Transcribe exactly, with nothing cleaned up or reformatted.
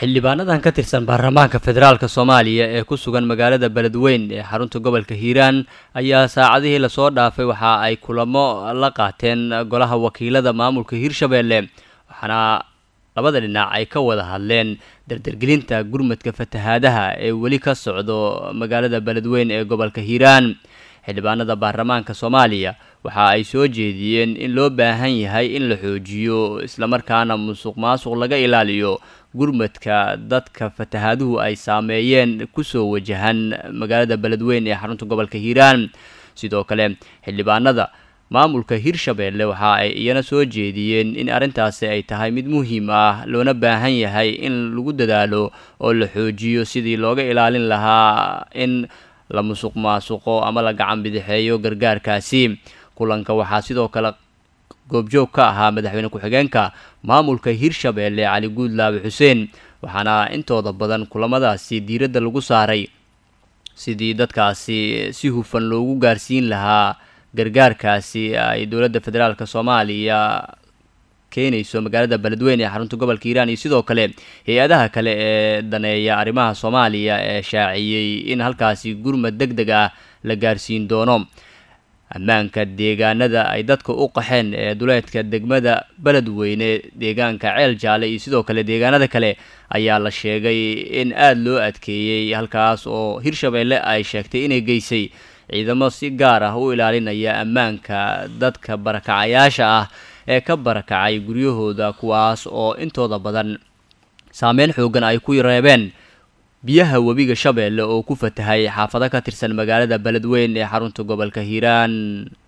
xildhibaanadan ka tirsan baarlamaanka federaalka Soomaaliya ee ku sugan magaalada Beledweyne ee xarunta gobolka Hiiraan ayaa saacadihii la soo dhaafay waxa ay kulamo la qaateen golaha wakiilada maamulka Hiirshabeelle waxaana labada dhinac ay ka wada hadleen dardargelinta gurmadka fatahaadaha ee wali ka socdo magaalada Beledweyne ee gobolka Hiiraan. xildhibaanada baarlamaanka Soomaaliya waxa ay soo jeediyeen in loo baahan yahay in la xoojiyo isla markaana musuqmaasuq laga ilaaliyo gurmadka dadka fatahaaduhu ay saameeyeen ku soo wajahan magaalada Beledweyne ee xarunta gobolka Hiiraan. sidoo kale xildhibaanada maamulka Hiirshabeelle waxa ay iyana soo jeediyeen in arintaasi ay tahay mid muhiim ah loona baahan yahay in lagu dadaalo oo la xoojiyo sidii looga ilaalin lahaa in la musuqmaasuqo ama la gacan bidixeeyo gargaarkaasi. kulanka waxaa sidoo kale goobjoog ka ahaa madaxweyne ku-xigeenka maamulka Hiirshabeelle Cali Guudlaabe Xuseen waxaana intooda badan kulamadaasi diiradda lagu saaray sidii dadkaasi si hufan loogu gaarsiin lahaa gargaarkaasi ay dowladda federaalka Soomaaliya keenayso magaalada Beledweyne ee xarunta gobolka Hiiraan iyo sidoo kale hay'adaha kale ee daneeya arrimaha Soomaaliya ee shaaciyay in halkaasi gurmad degdeg ah la gaarsiin doono. ammaanka deegaanada ay dadka u qaxeen ee duleedka degmada Beledweyne deegaanka Ceel Jaale iyo sidoo kale deegaanada kale ayaa la sheegay in aad loo adkeeyay halkaas oo Hiirshabeelle ay sheegtay inay geysay ciidamo si gaar ah u ilaalinaya ammaanka dadka barakacayaasha ah ee ka barakacay guryahooda kuwaas oo intooda badan saameyn xoogan ay ku reebeen biyaha webiga Shabeelle oo ku fatahay xaafado ka tirsan magaalada Beledweyne ee xarunta gobolka Hiiraan.